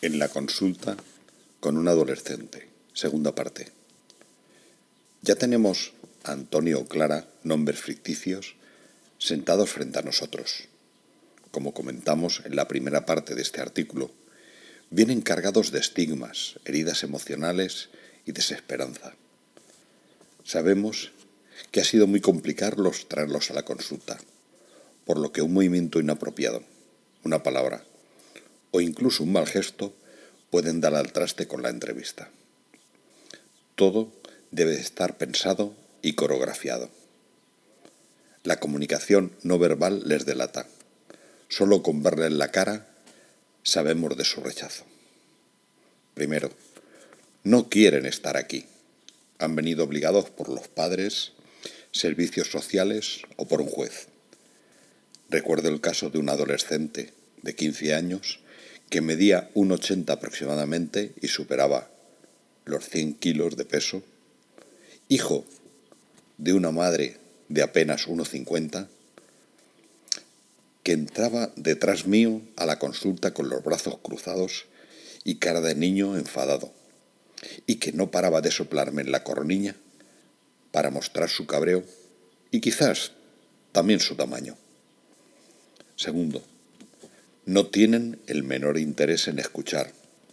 En la consulta con un adolescente, segunda parte. Ya tenemos a Antonio o Clara, nombres ficticios, sentados frente a nosotros. Como comentamos en la primera parte de este artículo, vienen cargados de estigmas, heridas emocionales y desesperanza. Sabemos que ha sido muy complicado traerlos a la consulta, por lo que un movimiento inapropiado, una palabra o incluso un mal gesto pueden dar al traste con la entrevista. Todo debe estar pensado y coreografiado. La comunicación no verbal les delata. Solo con verle en la cara sabemos de su rechazo. Primero, no quieren estar aquí. Han venido obligados por los padres, servicios sociales o por un juez. Recuerdo el caso de un adolescente de 15 años que medía 1,80 aproximadamente y superaba los 100 kilos de peso, hijo de una madre de apenas 1,50, que entraba detrás mío a la consulta con los brazos cruzados y cara de niño enfadado, y que no paraba de soplarme en la coronilla para mostrar su cabreo y quizás también su tamaño. Segundo, no tienen el menor interés en escuchar.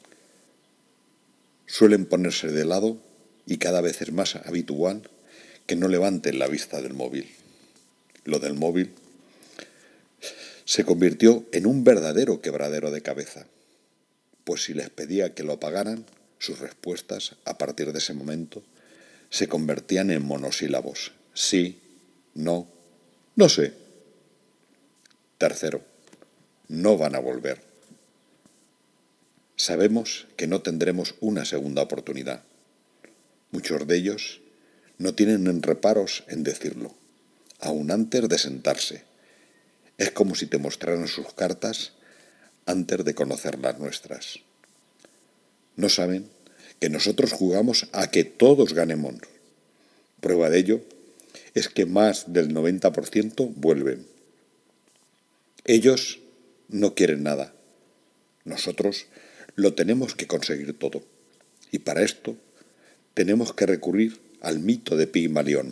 Suelen ponerse de lado y cada vez es más habitual que no levanten la vista del móvil. Lo del móvil se convirtió en un verdadero quebradero de cabeza, pues si les pedía que lo apagaran, sus respuestas, a partir de ese momento, se convertían en monosílabos. Sí, no, no sé. Tercero, no van a volver. Sabemos que no tendremos una segunda oportunidad. Muchos de ellos no tienen reparos en decirlo, aun antes de sentarse. Es como si te mostraran sus cartas antes de conocer las nuestras. No saben que nosotros jugamos a que todos ganemos. Prueba de ello es que más del 90% vuelven. Ellos no quieren nada. Nosotros lo tenemos que conseguir todo. Y para esto tenemos que recurrir al mito de Pigmalión.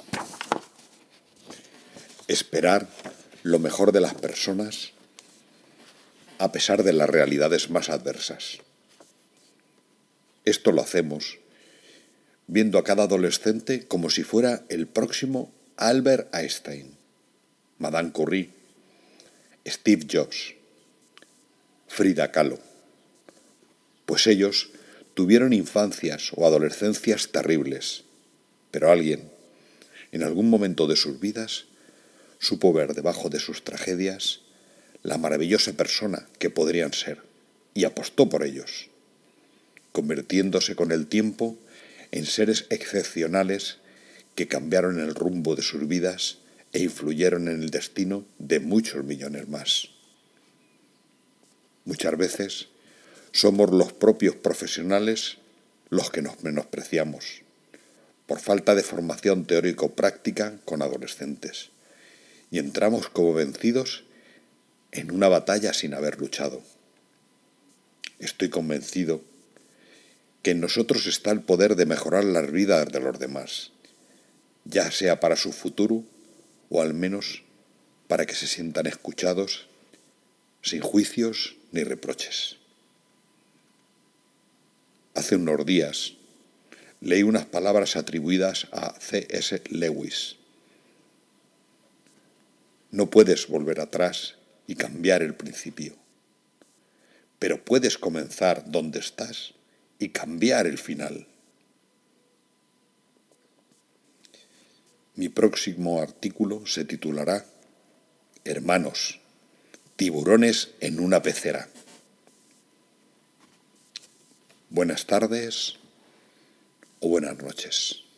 Esperar lo mejor de las personas a pesar de las realidades más adversas. Esto lo hacemos viendo a cada adolescente como si fuera el próximo Albert Einstein, Madame Curie, Steve Jobs, Frida Kahlo. Pues ellos tuvieron infancias o adolescencias terribles, pero alguien, en algún momento de sus vidas, supo ver debajo de sus tragedias la maravillosa persona que podrían ser y apostó por ellos, convirtiéndose con el tiempo en seres excepcionales que cambiaron el rumbo de sus vidas e influyeron en el destino de muchos millones más. Muchas veces somos los propios profesionales los que nos menospreciamos, por falta de formación teórico-práctica con adolescentes, y entramos como vencidos en una batalla sin haber luchado. Estoy convencido que en nosotros está el poder de mejorar las vidas de los demás, ya sea para su futuro o al menos para que se sientan escuchados sin juicios ni reproches. Hace unos días leí unas palabras atribuidas a C.S. Lewis. No puedes volver atrás y cambiar el principio, pero puedes comenzar donde estás y cambiar el final. Mi próximo artículo se titulará Hermanos, tiburones en una pecera. Buenas tardes o buenas noches.